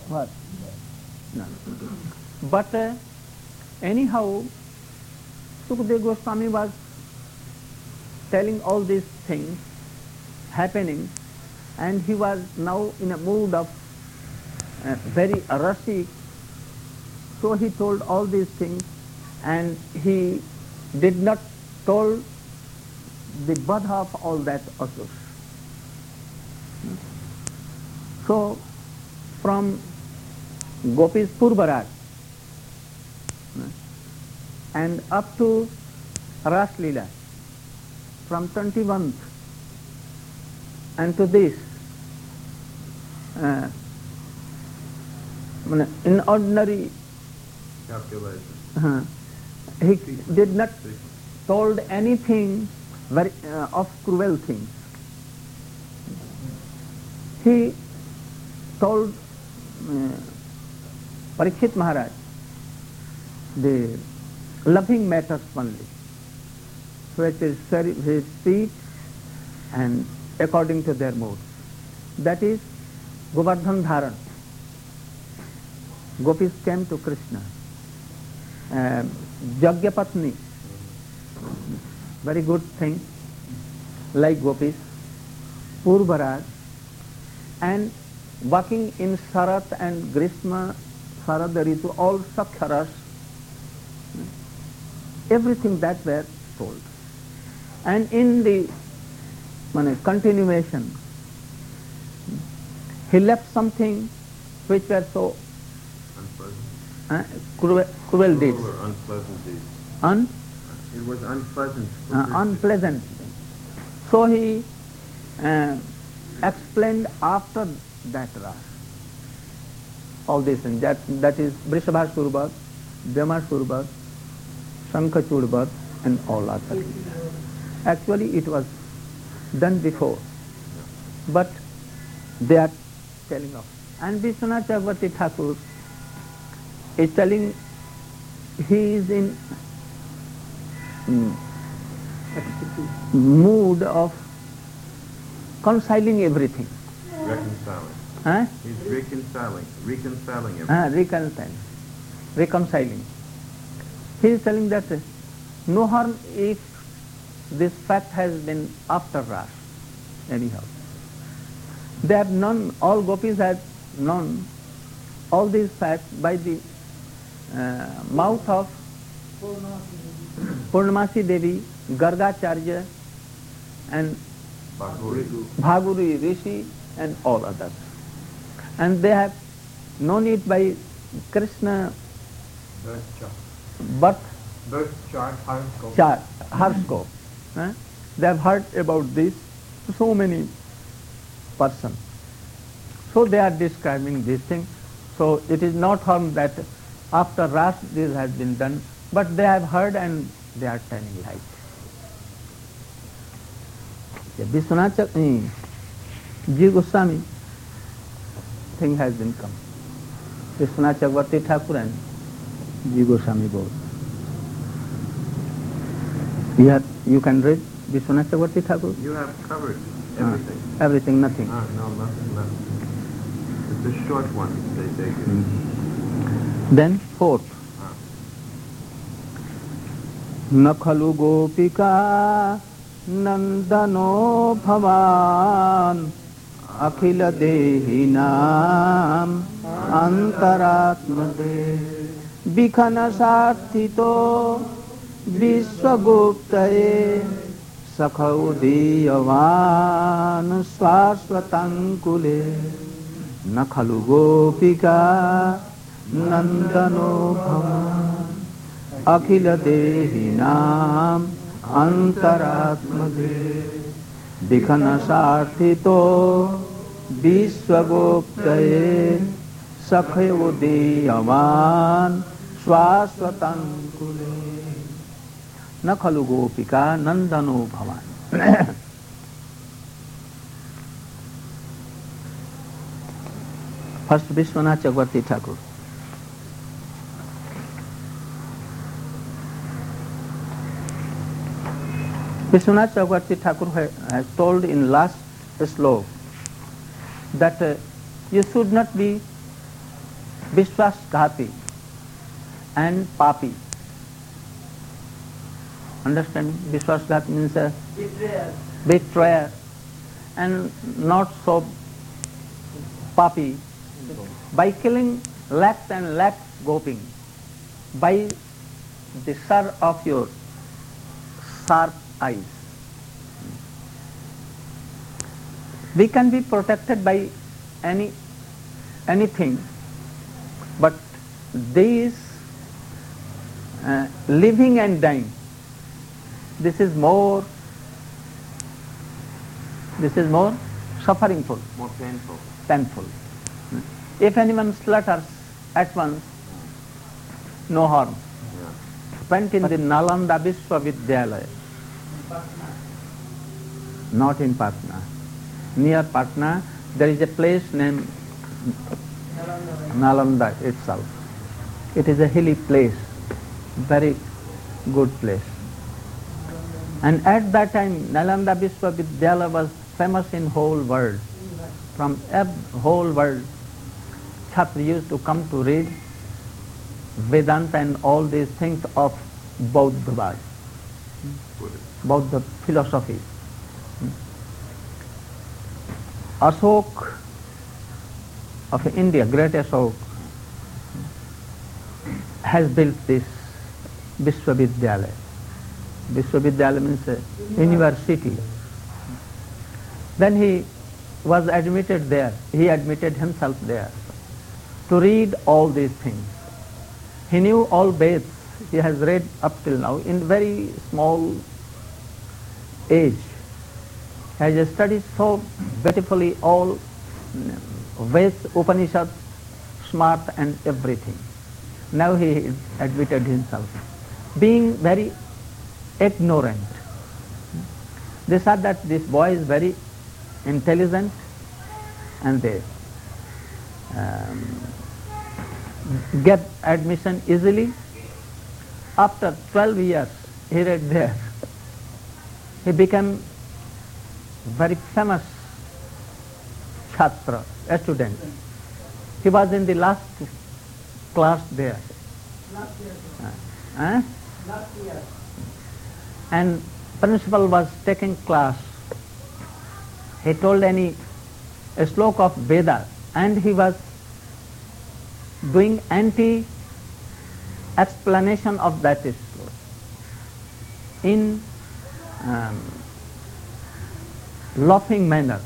What? No. But anyhow, Sukadeva Goswami was telling all these things happening, and he was now in a mood of very rasic. So he told all these things, and he did not told the birth of all that asurs. So from Gopis Purvaraj and up to Ras Leela, from 21st and to this, in ordinary calculation, he did not told anything very of cruel things. He told Parikshit Maharaj the loving matters only, which is very sweet and according to their mood. That is Govardhan Dharan. Gopis came to Krishna. Jagyapatni, very good thing, like Gopis, Purvaraj, and working in Sarat and Grishma, Sarad Ritu, all Sakhyaras, everything that were told. And in the continuation, he left something which were so cruel deeds. Unpleasant deeds. It was unpleasant. Unpleasant. So he explained after that ras all these things. That is Vrishabhasur, Vyamasur, Shankachur and all other things. Actually it was done before, but they are telling of. And Vishwanath Chakravarti Thakur is telling he is in mood of reconciling everything. Reconciling. He's reconciling everything. Reconciling. He is telling that no harm if this fact has been after Ras, anyhow. They have known, all gopis have known all these facts by the mouth of Purnamasi Devi, Gargacharya and Bhaguri Rishi and all others. And they have known it by Krishna birth chart, horoscope. They have heard about this, so many persons. So they are describing this thing. So it is not harm that after Ras this has been done, but they have heard and they are telling light. Vishwanath Ji Goswami thing has been come. Vishwanath Chakravarti Thakur and Ji Goswami both. You can read Vishwanath Chakravarti Thakur? You have covered everything. Everything, nothing. No, nothing. It's a short one, they take it. Then fourth. न खलु गोपिका नंदनो भवान अखिल देहिनाम अंतरात्मदे विखन सार्थितो विश्वगुप्तये सखौ दीयवान शाश्वतंकुले न खलु गोपिका नंदनो भवान अखिल देहिनाम अंतरात्मदे विखन सार्थितो विश्वगुप्तये सखयो दीयवान शाश्वतंकुले न खलु गोपिका नंदनो भवान. First Vishwanath Chakravarti Thakur. Vishwanath Chakravarti Thakur has told in last sloka that you should not be Vishwasghati and Papi. Understand? Vishwasghati means a betrayer, and not so Papi. By killing lakhs and lakhs gopis, by the sir of your sharp eyes. We can be protected by anything, but these living and dying, this is more sufferingful, More painful. painful. If anyone slaughters at once, no harm. Yeah. Went in the Nalanda Vishwavidyalaya, not in Patna. Near Patna, there is a place named Nalanda itself. It is a hilly place, very good place. And at that time, Nalanda Vishwavidyalaya was famous in whole world. From whole world, Chhatri used to come to read Vedanta and all these things of Bauddhavad, Bauddha philosophy. Ashok of India, great Ashok, has built this Vishwavidyalaya. Vishwavidyalaya means a university. Then he was admitted there, he admitted himself there to read all these things. He knew all Veds, he has read up till now in very small age. He has studied so beautifully all Veds, Upanishads, smart and everything. Now he admitted himself, being very ignorant. They said that this boy is very intelligent, and they get admission easily. After 12 years, he read there. He became very famous Chhatra, a student. He was in the last class there. Last year. And principal was taking class. He told a sloka of Veda, and he was doing anti-explanation of that sloka in laughing manner,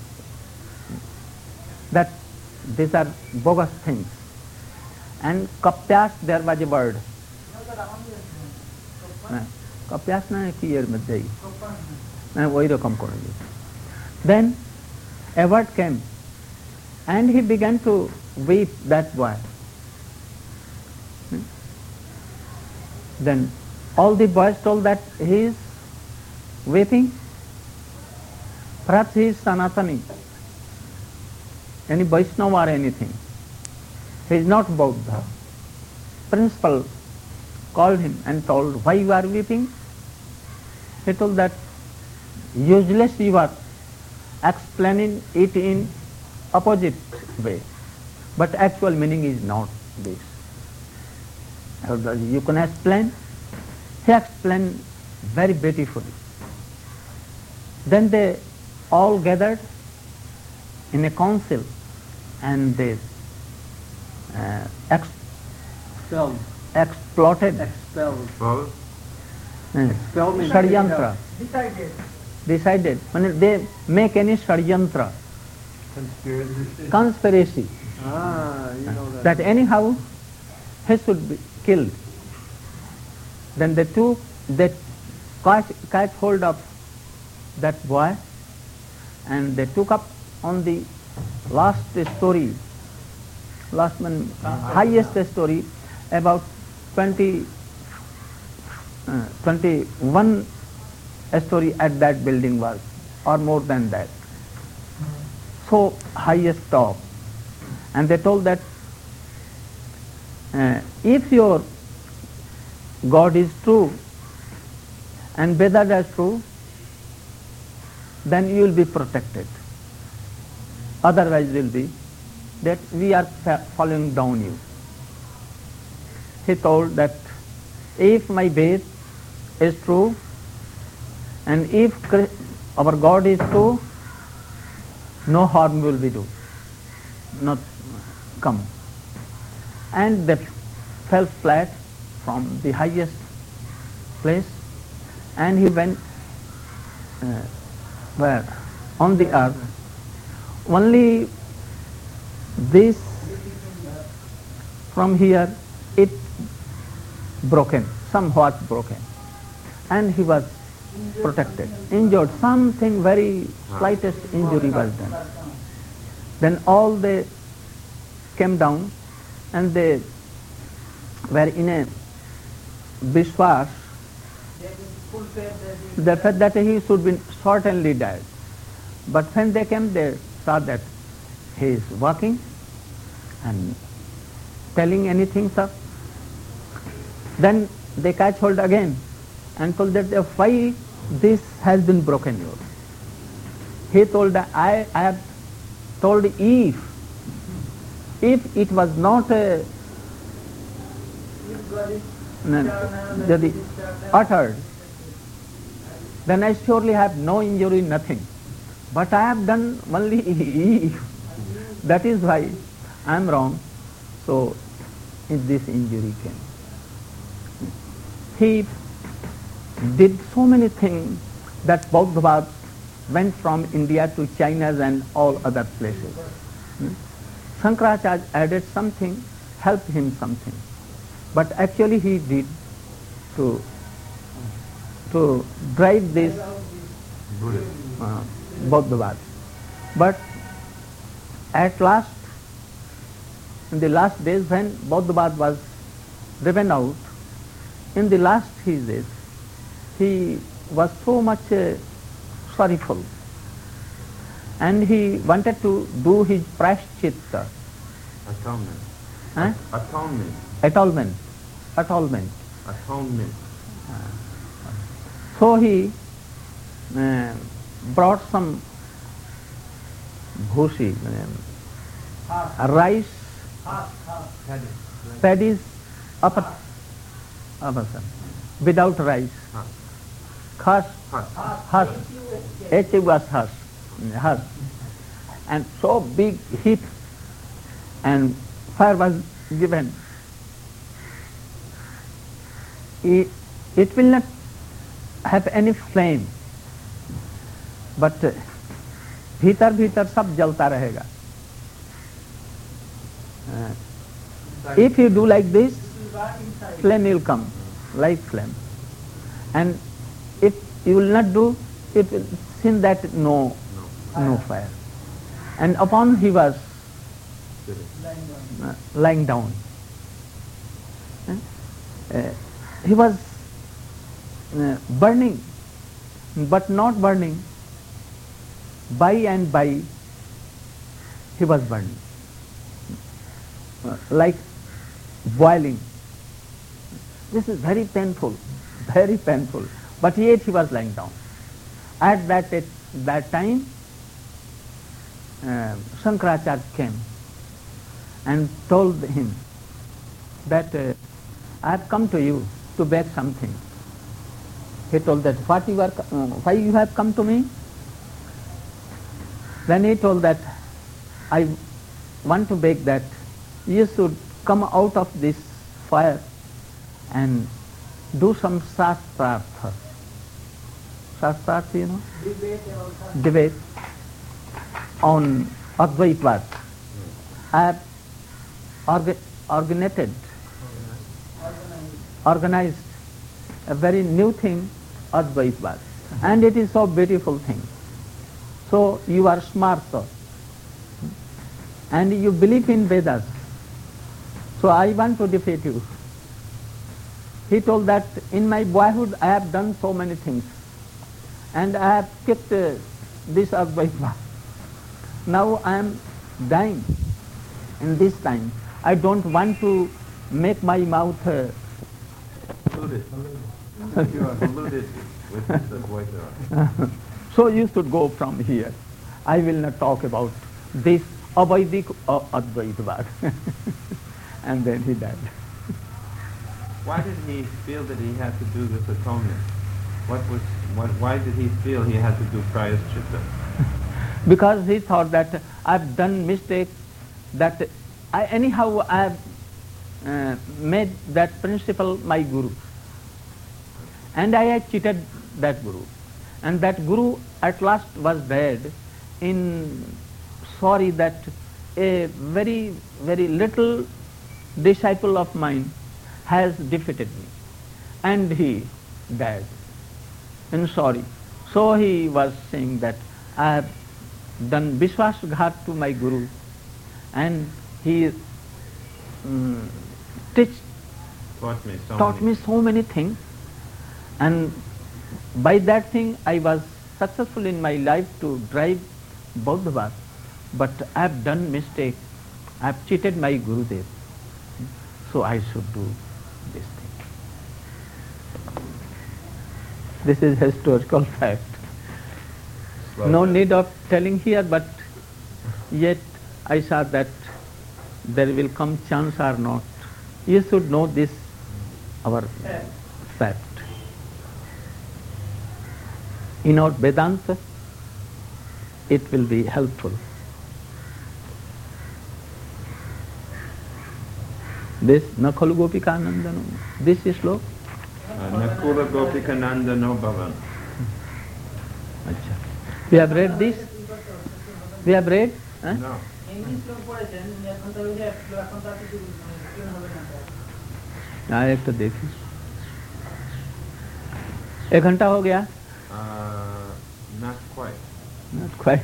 that these are bogus things. And Kapyas, there was a word. Kapyas na ki yer madhya na wahi rakam korange. Then a word came, and he began to weep, that boy. Then all the boys told that he is weeping. Perhaps he is Sanatani, any Vaishnava or anything. He is not Bauddha. Principal called him and told, why you are weeping? He told that useless you are explaining it in opposite way, but actual meaning is not this. You can explain. He explained very beautifully. Then they all gathered in a council, and they exploited Shadyantra. Decided. When they make any Shadyantra, conspiracy, You know that anyhow he should be killed. Then they catch hold of that boy, and they took up on the last story, highest story, about 21 story at that building was, or more than that. So highest top. And they told that if your God is true and Vedanta is true, then you will be protected. Otherwise will be that we are following down you. he told that if my faith is true and if our God is true, no harm will be do, not come. And they fell flat from the highest place, and he went where? On the earth. Only this from here it broken, somewhat broken, and he was protected. Injured, something very slightest injury was done. Then all they came down and they were in a Vishwas, they said that he should be certainly dead. But when they came, they saw that he is walking and telling anything, sir. Then they catch hold again and told that why this has been broken. He told that I have told if it was not uttered, then I surely have no injury, nothing. But I have done only if. That is why I am wrong. So this injury came. He did so many things that Bauddhavad went from India to China and all other places. Shankaracharya added something, helped him something. But actually he did to drive this Bauddhavad. But at last, in the last days when Bauddhavad was driven out, in the last his days, he was so much sorrowful, and he wanted to do his prashchitta. Atonement. Huh? Atonement. Atonement. Atonement. Atonement. So he brought some bhusi, rice, paddies, without rice. Khas, husk, H was husk, husk, and so big heat, and fire was given. It will not have any flame, but भीतर भीतर सब जलता रहेगा. If you do like this, flame will come, like flame. And if you will not do, it will seem that no fire. And upon he was lying down. He was burning, but not burning. By and by, he was burning, like boiling. This is very painful, very painful. But yet he was lying down. At that time, Shankaracharya came and told him that I have come to you to beg something. He told that why you have come to me? Then he told that I want to beg that you should come out of this fire and do some shastrartha. Shastrartha, you know? Debate on Advaitvad. I have organized a very new thing, Advaitvad. And it is so beautiful thing. So you are smart, sir, and you believe in Vedas. So I want to defeat you. He told that in my boyhood I have done so many things, and I have kept this Advaita. Now I am dying in this time. I don't want to make my mouth Polluted. You are polluted with the Advaita. So you should go from here. I will not talk about this Avaidik or Advaitavad. And then he died. Why did he feel that he had to do this atonement? Why did he feel he had to do prayaschitta? Because he thought that I've done mistake, that I have made that principle my guru, and I had cheated that guru, and that guru at last was dead in sorry that a very, very little disciple of mine has defeated me, and he died in sorry. So he was saying that I have done Vishwasghat to my guru, and he taught me so many things, and by that thing I was successful in my life to drive Bodhavad, but I have done mistake, I have cheated my Gurudev, so I should do this thing. This is historical fact. No need of telling here, but yet I saw that there will come chance or not. You should know this, our fact. In our Vedanta, it will be helpful. This Nakula Gopika Nandano, this is slow. Nakula Gopika Nandano Bhavan. We have read this? We have read? No. एक तो देखिए, 1 घंटा हो गया? Not quite. Not quite.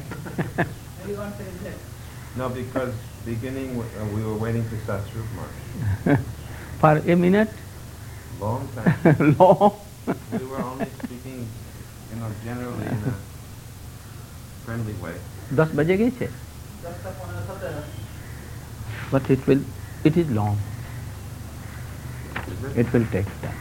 No, because beginning we were waiting for Satsrup March. For a minute? Long time. Long. We were only speaking, generally in a friendly way. 10 बजे गए थे? But it is long. It will take time.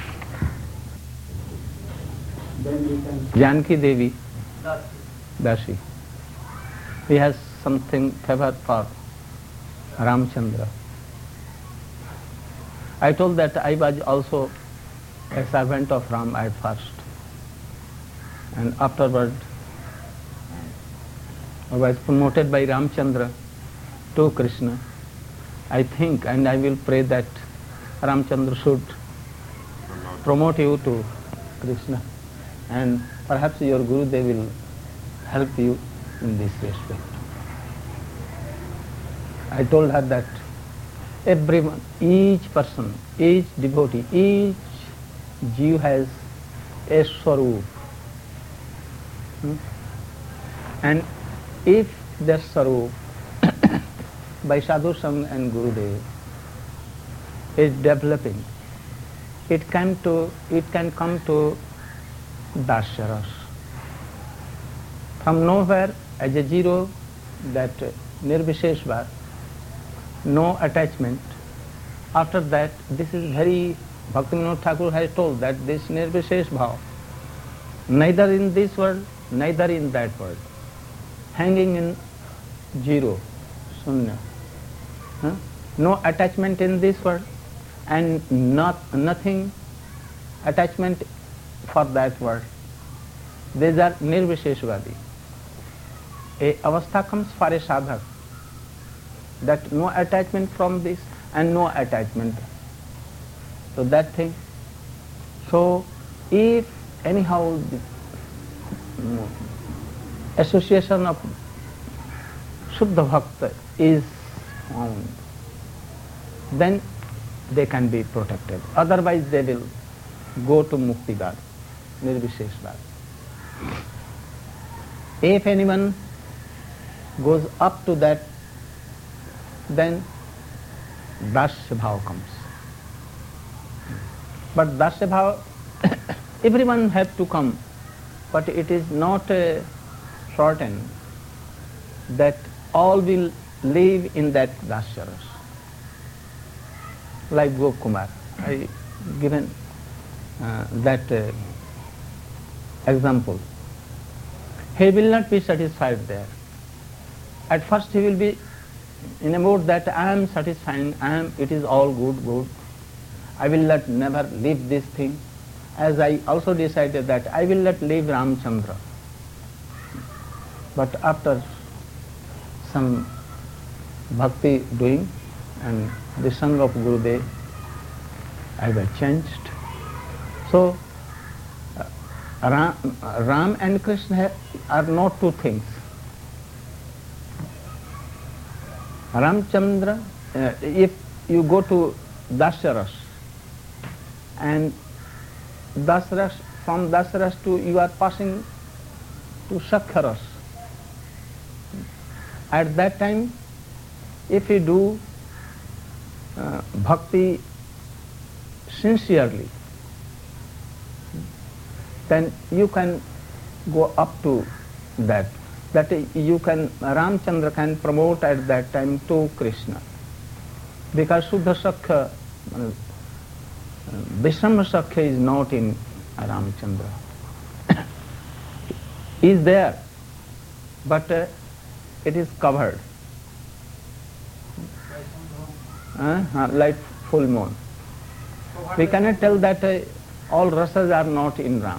Janki Devi, Dashi, he has something favored for Ramchandra. I told that I was also a servant of Ram at first, and afterward I was promoted by Ramchandra to Krishna. I think and I will pray that Ramchandra should promote you to Krishna, and perhaps your Guru, they will help you in this respect. I told her that everyone, each person, each devotee, each Jeev has a Swarup. And if their Swarup by Sadhu Sangha and Gurudev is developing, it can come to Dasyaras. From nowhere, as a zero, that Nirvisheshvar, no attachment. After that, this is very, Bhaktivinoda Thakur has told that this Nirvishesh Bhav, neither in this world, neither in that world, hanging in zero, Sunya. No attachment in this world and nothing attachment for that world. These are Nirvisheshvadi. A avastha comes for a sadhak, that no attachment from this and no attachment to that thing. So if anyhow the association of Shuddha Bhakta is found, then they can be protected. Otherwise they will go to Muktigar, Nirvisheshvar. If anyone goes up to that, then Dasya Bhav comes. But Dasya Bhav, everyone has to come, but it is not certain that all will live in that Dasyaras. Like Gopkumar, I given that example. He will not be satisfied there. At first he will be in a mood that I am satisfying, it is all good. I will not never leave this thing. As I also decided that I will not leave Ramchandra. But after some bhakti doing and the Sangha of Gurudev, I was changed. So Ram and Krishna are not two things. Ramchandra, if you go to Dasharas, and Dasharas, from Dasharas to you are passing to Sakharas. At that time, if you do bhakti sincerely, then you can go up to that. That you can, Ramchandra can promote at that time to Krishna. Because Shuddha Sakha, Vishamma Sakha is not in Ramchandra. Is there, but it is covered. Like full moon. We cannot tell that all rasas are not in Ram.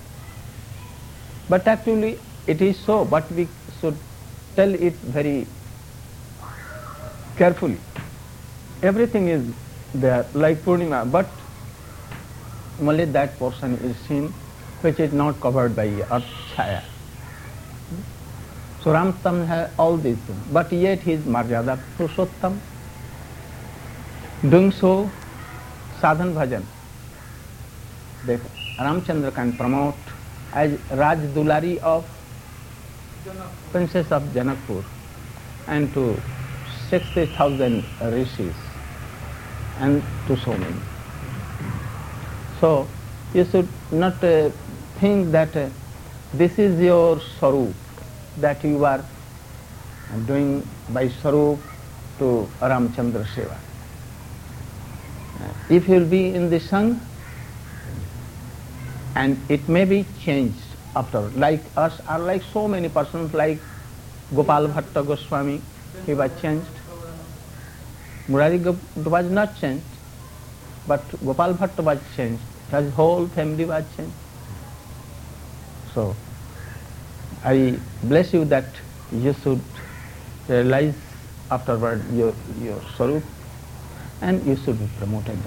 But actually it is so, but we should tell it very carefully. Everything is there, like Purnima, but only that portion is seen which is not covered by Earth Chaya. So Ramtam has all these things, but yet he is Marjada Purushottam. Doing so, sadhan bhajan, Ramchandra can promote as Raj Dulari of Princess of Janakpur and to 60,000 rishis and to so many. So you should not think that this is your Sarup, that you are doing by Sarup to Ramchandra Seva. If you will be in the Sangha, and it may be changed after, like us are like so many persons, like Gopal Bhatta Goswami, he was changed. Murari was not changed, but Gopal Bhatta was changed. His whole family was changed. So I bless you that you should realize afterward your Sarup, and you should be promoted.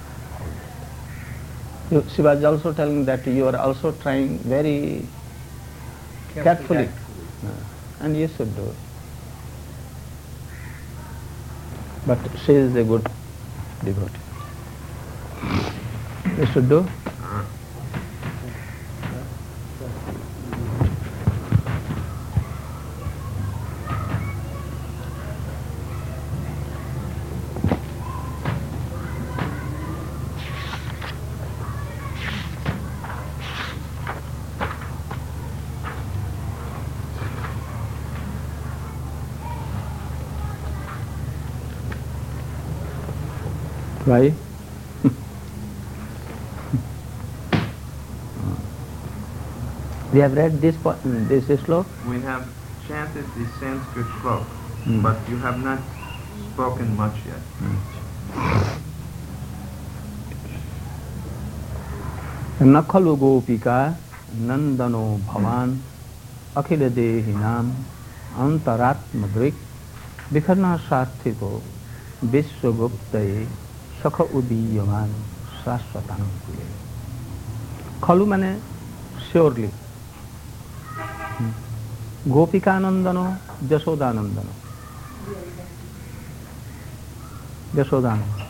She was also telling that you are also trying very carefully. And you should do it. But she is a good devotee. You should do. Why? We have read this slok? We have chanted the Sanskrit slok, but you have not spoken much yet. Nakhalu gopika nandano bhavan akhila dehinam antaratma drik vikharna sarthito vishwaguptaye sakha udiyaman saswatam. Khalu mane surely. Gopikanandano, Jasodanandano. Jasodanandano.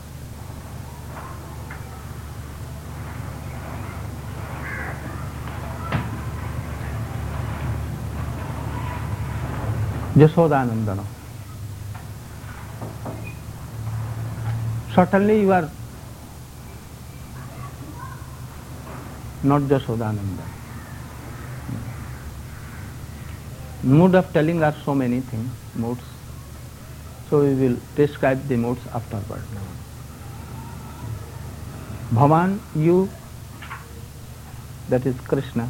Jasodanandano. Certainly you are not Jasodananda. Mood of telling are so many things, moods. So we will describe the moods afterward. Bhavan, you, that is Krishna.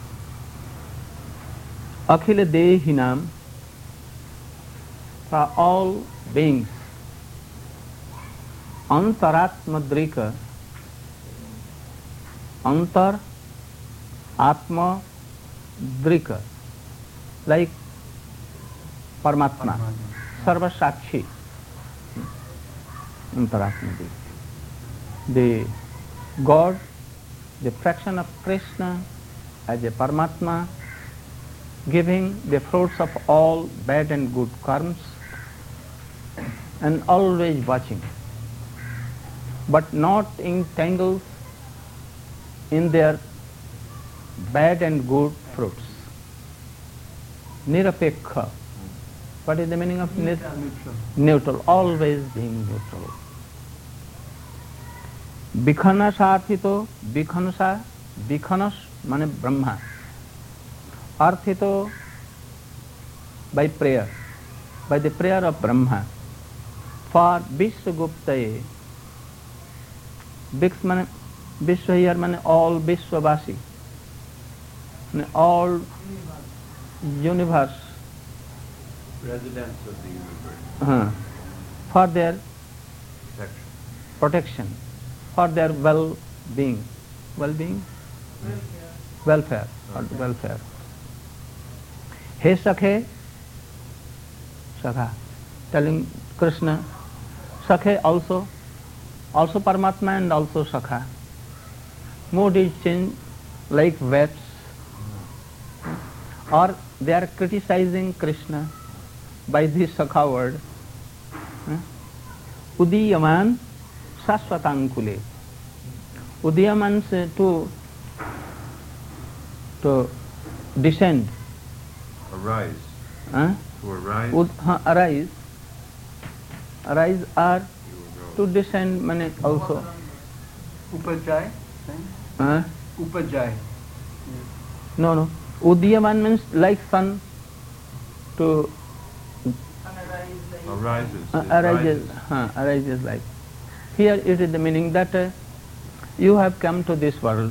Akhila Dehinam, for all beings. Antaratmadrika, Antar Atma Drika, like Paramatma, Sarva Sakshi, Antaratmadrika. The God, the fraction of Krishna as a Paramatma, giving the fruits of all bad and good karmas and always watching, but not entangled in their bad and good fruits. Nirapekha. What is the meaning of neutral? Neutral, always being neutral. Vikhanasarthito, vikhanasa, vikhanas means Brahma. Arthito by prayer, by the prayer of Brahma. For Vishwaguptaye, Vishwa here means all Vishwavasi, all universe, Residents of the universe. For their Protection. protection, for their well-being, well-being, welfare, or welfare. He Sakhe, Sakha, telling Krishna, Sakhe also Paramatma and also Sakha. Mood is changed like waves, or they are criticizing Krishna by this Sakha word. Udiyaman Saswatankule. Udiyaman means to descend. Arise. To arise. Arise. Arise or to descend means also. Upajay? Upajay. No. Udiyaman means like sun to arises like. Here it is the meaning that you have come to this world.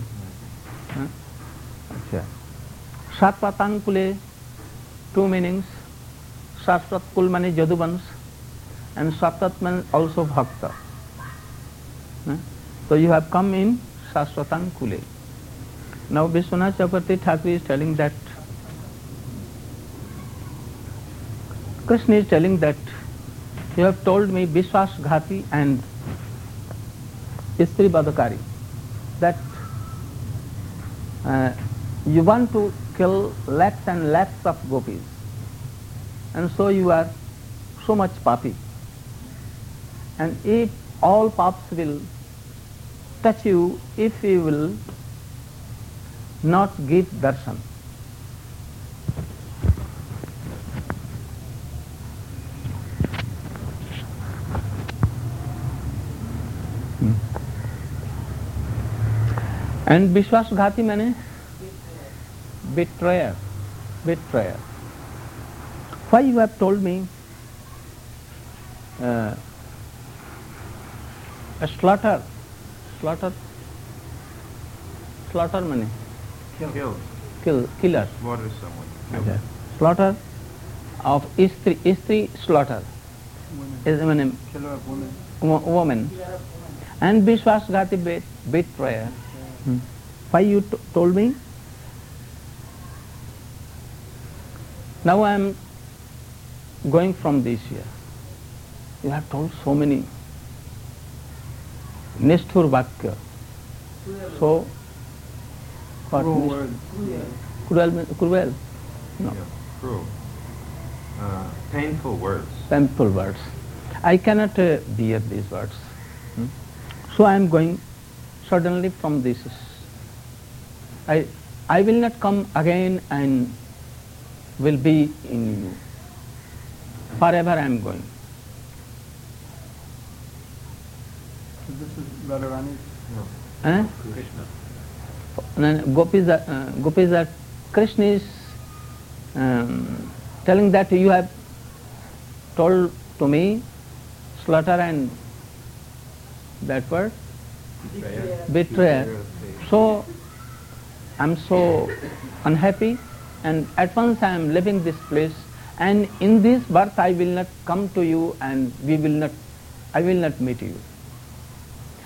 Satvatangkule, two meanings. Satvatkul means Jaduvans and Satvat means also Bhakta. So you have come in Satvatangkule. Now Vishwanath Chakravarti Thakur is telling that Krishna is telling that you have told me Vishwasghati and Istri Badakari, that you want to kill lakhs and lakhs of gopis, and so you are so much papi. And if all paps will touch you, if you will not give darshan. And Vishwasghati means betrayer. Why you have told me a slaughter means killer. Slaughter someone. Okay. Slaughter of Istri slaughter is woman. And Vishwasghati betrayer. Why you told me? Now I am going from this year. You have told so many Nishthur Vakya. So, what? Cruel? No. Yeah, cruel. Painful words. Painful words. I cannot bear these words. So I am going suddenly from this. I will not come again and will be in you. Forever I am going. This is Radharani. Krishna. Gopis are Krishna is telling that you have told to me slaughter and that word betrayer. So I am so unhappy, and at once I am leaving this place, and in this birth I will not come to you, and I will not meet you.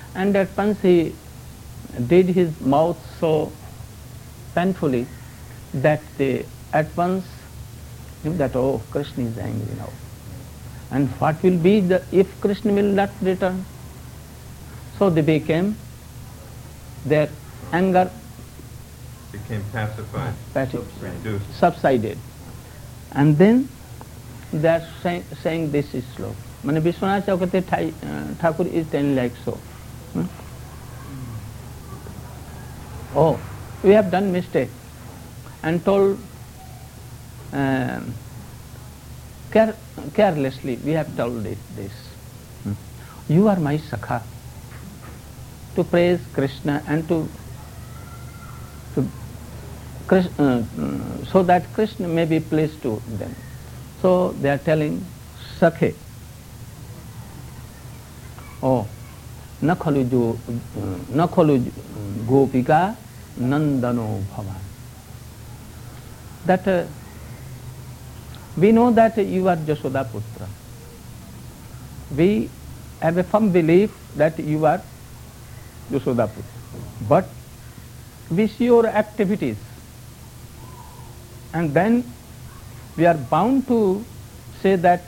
And at once he did his mouth so painfully that they at once knew that, oh, Krishna is angry now. And what will be if Krishna will not return? So they became, their anger became pacified, reduced. Subsided. And then they are saying this is slow. Mane Vishwanath Chakravarti Thakur is telling like so. Oh, we have done mistake and told carelessly, we have told it this. You are my Sakha. To praise Krishna and to so that Krishna may be pleased to them. So they are telling Sakhe. Oh, न खलु गोपिका नंदनो भवान. That we know that you are Jashoda Putra. We have a firm belief that you are Jashoda Putra. But we see your activities, and then we are bound to say that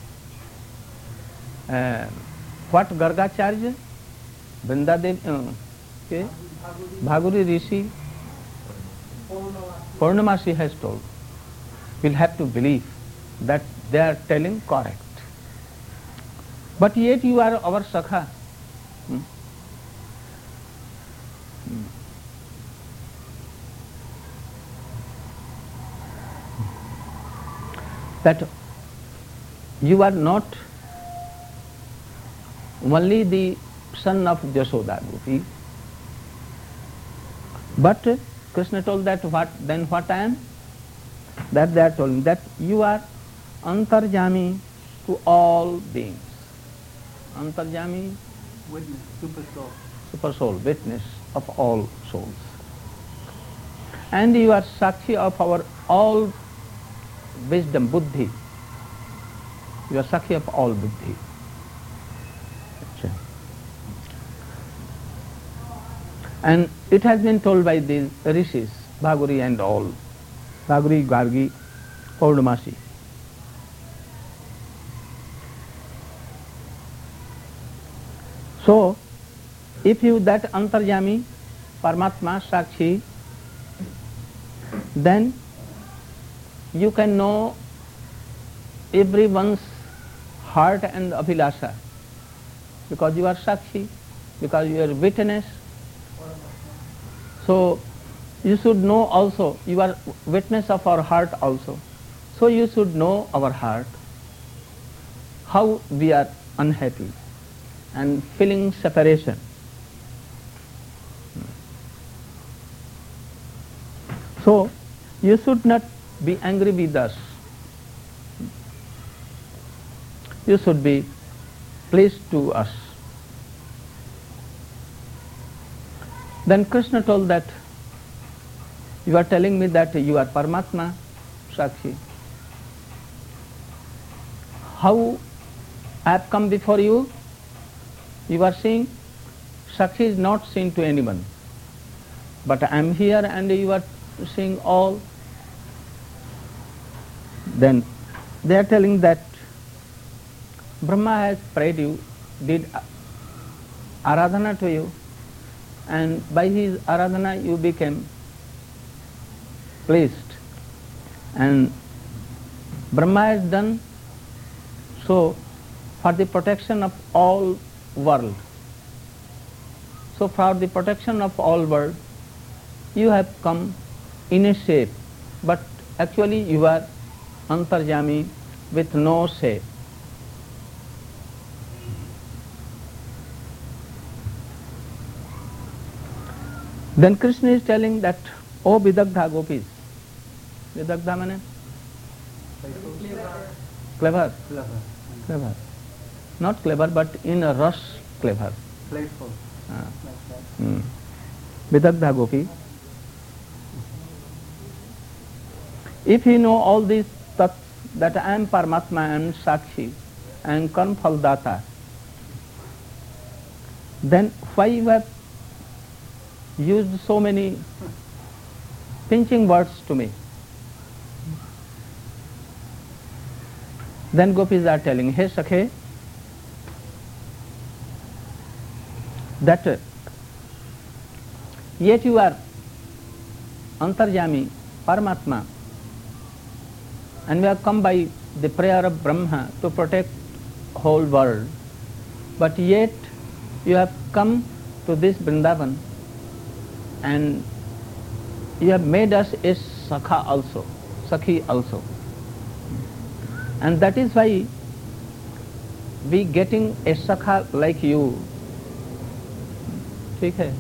what Gargacharya, Vrindadev, Bhaguri Rishi, Purnamasi has told. We'll have to believe that they are telling correct. But yet you are our Sakha. That you are not only the son of Jashoda Gopi, but Krishna told that what I am? That they are telling that you are Antarjami to all beings. Antarjami, witness, super soul. Super soul, witness of all souls. And you are Sakshi of our all wisdom, Buddhi. You are Sakshi of all Buddhi. And it has been told by these rishis, Bhaguri and all, Bhaguri, Gargi, Purnamasi. So, if you that Antarjami, Paramatma, Sakshi, then you can know everyone's heart and abhilasha, because you are Sakshi, because you are witness. So you should know also, you are witness of our heart also. So you should know our heart, how we are unhappy and feeling separation. So you should not be angry with us. You should be pleased to us. Then Krishna told that you are telling me that you are Paramatma, Sakshi. How I have come before you? You are seeing Sakshi is not seen to anyone. But I am here and you are seeing all. Then they are telling that Brahma has prayed you, did Aradhana to you, and by his Aradhana you became pleased. And Brahma has done so for the protection of all world. So for the protection of all world, you have come in a shape, but actually you are Antarjami with no shape. Then Krishna is telling that, oh Vidagdha gopis. Vidagdha means? Clever. Clever. Not clever, but in a rush clever. Playful. Vidagdha gopi. If you know all these tats, that I am Paramatma, I am Sakshi, I am Karma Phal Data, Then why you have used so many pinching words to me? Then gopis are telling, hey Sakhe, that yet you are Antarjami, Paramatma, and we have come by the prayer of Brahma to protect whole world, but yet you have come to this Vrindavan and you have made us a Sakha also, Sakhi also. And that is why we getting a Sakha like you. ठीक है?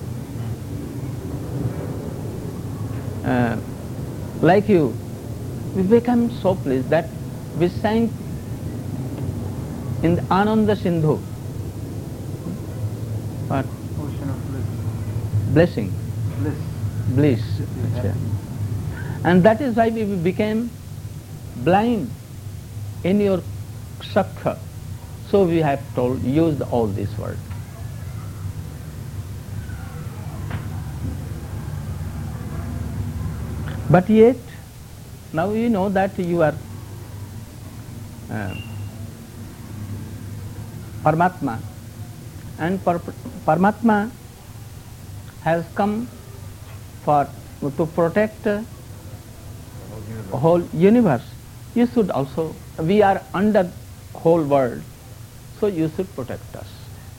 Like you, we become so pleased that we sang in the Ananda Sindhu. What? Ocean of bliss. Blessing. Bliss. Bliss. Achha. And that is why we became blind in your Sakha. So we have told, use all these words. But yet, now you know that you are Paramatma, and Paramatma has come to protect the whole universe. You should also, we are under whole world, so you should protect us.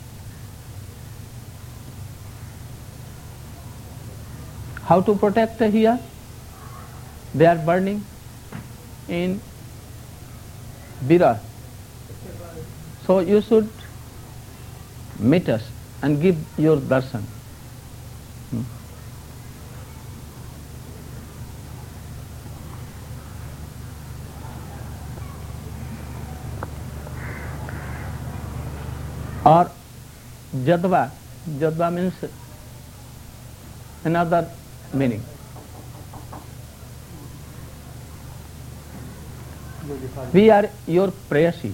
How to protect here? They are burning in Bira. So you should meet us and give your darshan. Or Jadva. Jadva means another meaning. We are your prayasi.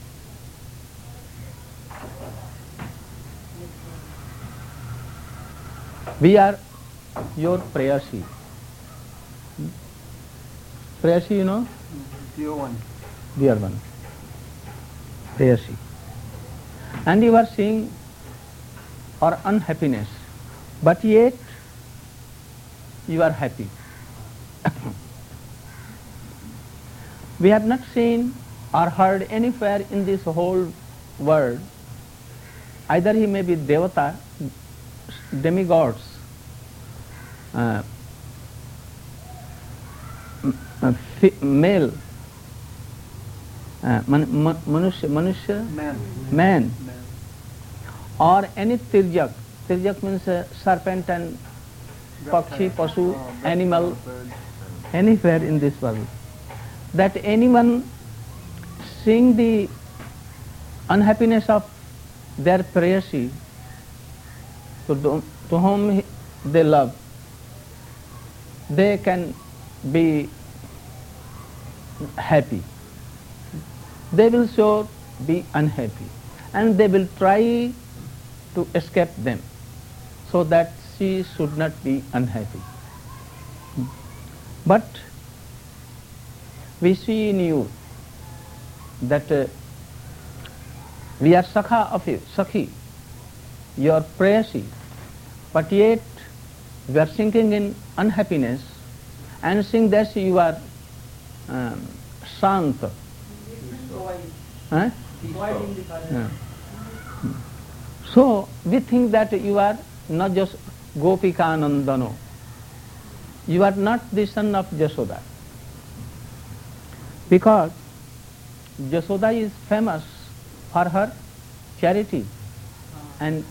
We are your prayasi. Prayasi, you know? Dear one. Dear one. Prayasi. And you are seeing our unhappiness, but yet you are happy. We have not seen or heard anywhere in this whole world, either he may be Devata, demigods, male, man, or any tirjak. Tirjak means serpent and pakshi, pasu, animal, anywhere in this world. That anyone seeing the unhappiness of their prayasi, to whom they love, they can be happy. They will sure be unhappy, and they will try to escape them so that she should not be unhappy. But we see in you that we are Sakha of you, Sakhi, your prayasi, but yet we are sinking in unhappiness, and seeing that you are Shanta. Huh? Yeah. So we think that you are not just Gopika Nandano. You are not the son of Jasoda. Because Jasoda is famous for her charity and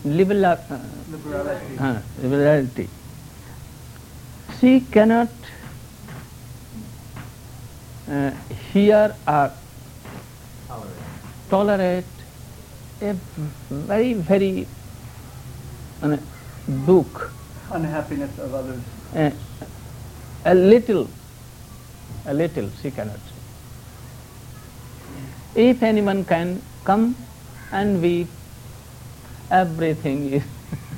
liberality. She cannot hear or tolerate a very dukh, unhappiness of others. A little she cannot. If anyone can come and weep everything is.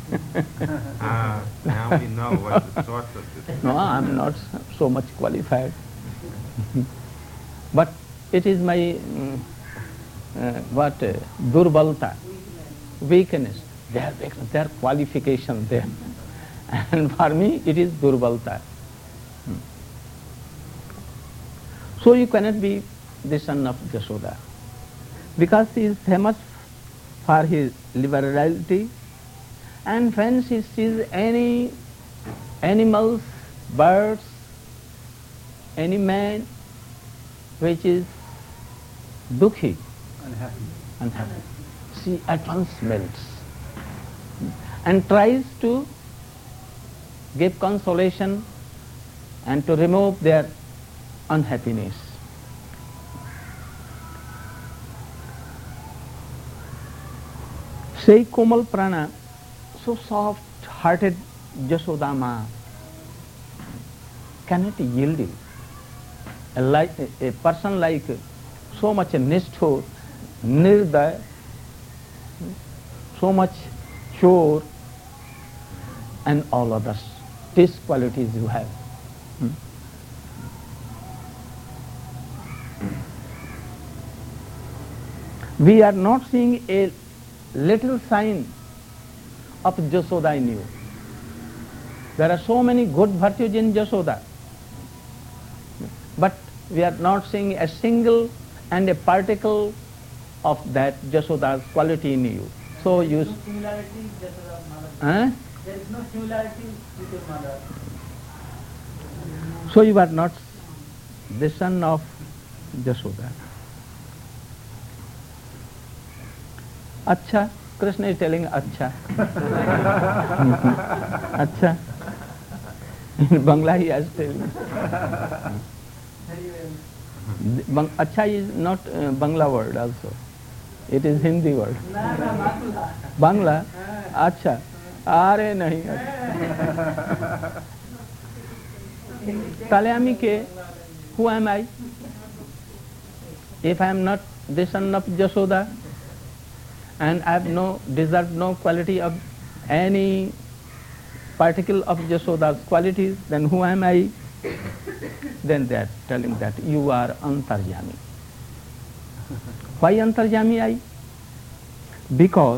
Now we know what the source of this is. No, I'm not so much qualified. But it is my durbalta, weakness. Their qualification there. And for me, it is durbalta. So you cannot be the son of Jashoda, because he is famous for his liberality, and when she sees any animals, birds, any man which is dukhi, unhappy, she at once melts and tries to give consolation and to remove their unhappiness. Say Komal Prana, so soft-hearted Jashoda Ma cannot yield you. A person like so much Nishthur, Nirdaya, so much pure, and all others, these qualities you have. We are not seeing a little sign of Jashoda in you. There are so many good virtues in Jashoda, but we are not seeing a single and a particle of that Jashoda's quality in you. So you... There is no similarity with Jashoda's mother. Huh? There is no similarity with your mother. So you are not the son of Jashoda. Acha, Krishna is telling Acha. Acha. In Bangla he has telling. Acha is not Bangla word also. It is Hindi word. Bangla? Acha. Are nahi. Talyamike, who am I? If I am not the son of Jashoda, and I have deserved no quality of any particle of Jashoda's qualities, then who am I? Then they are telling that you are Antarjami. Why Antarjami I? Because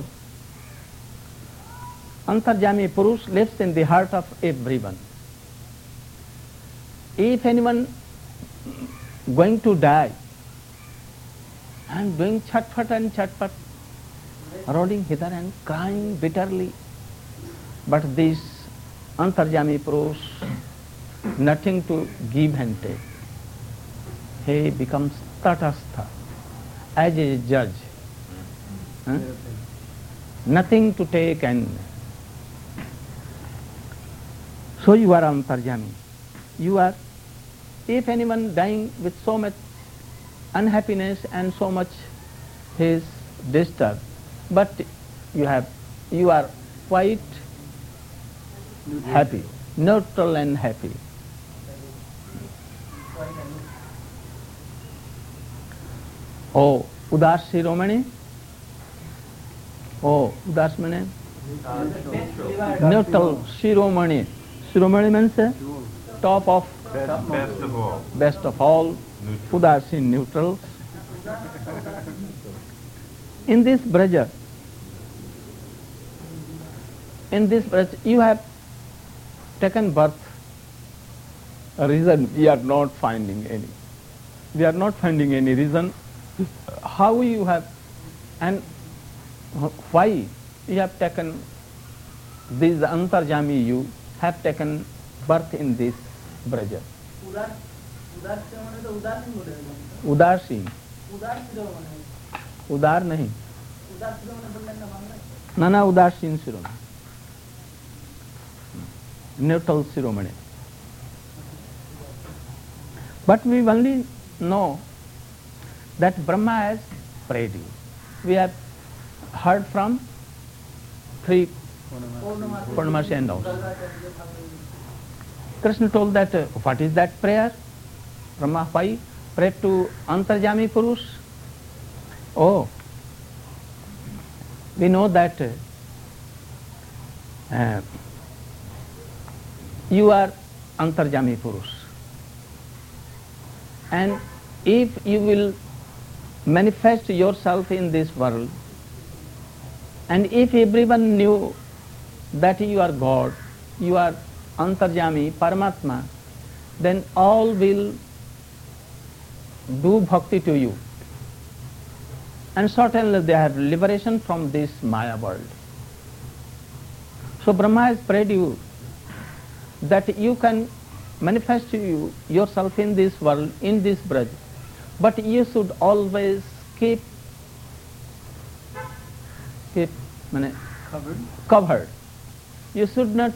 Antarjami Purush lives in the heart of everyone. If anyone going to die, I am doing chatpat and chatpat, rolling hither and crying bitterly. But this Antarjami Purush, nothing to give and take. He becomes tatastha, as a judge. Huh? Nothing to take and... So you are Antarjami. You are, if anyone dying with so much unhappiness and so much he is disturbed, but you are quite happy, neutral and happy. Oh, Udas Shiromani? Oh, Udas means neutral, Shiromani. Shiromani means top of, Best of all. best of all, Udasin neutral. In this braja, you have taken birth. A reason we are not finding any. We are not finding any reason how you have and why you have taken this Antarjami, you have taken birth in this braja. Udasin. Udar nahi. Nana Udasin Shiromani. Neutral Shiromani. But we only know that Brahma has prayed you. We have heard from three Purnamasi and also. Krishna told that, what is that prayer? Brahma, why pray to Antarjami Purush? Oh, we know that you are Antarjami Purush. And if you will manifest yourself in this world, and if everyone knew that you are God, you are Antarjami, Paramatma, then all will do bhakti to you. And certainly they have liberation from this Maya world. So Brahma has prayed you that you can manifest yourself in this world, in this Braj, but you should always keep covered. You should not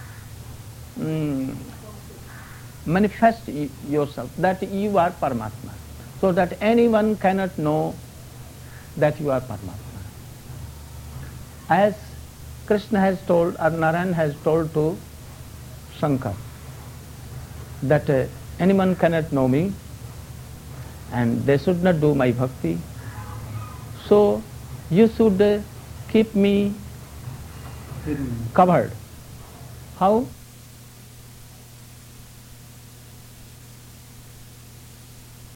manifest yourself that you are Paramatma, so that anyone cannot know that you are Paramatma. As Krishna has told, or Narayan has told to Shankar, that anyone cannot know me and they should not do my bhakti. So you should keep me Hidden. covered. How?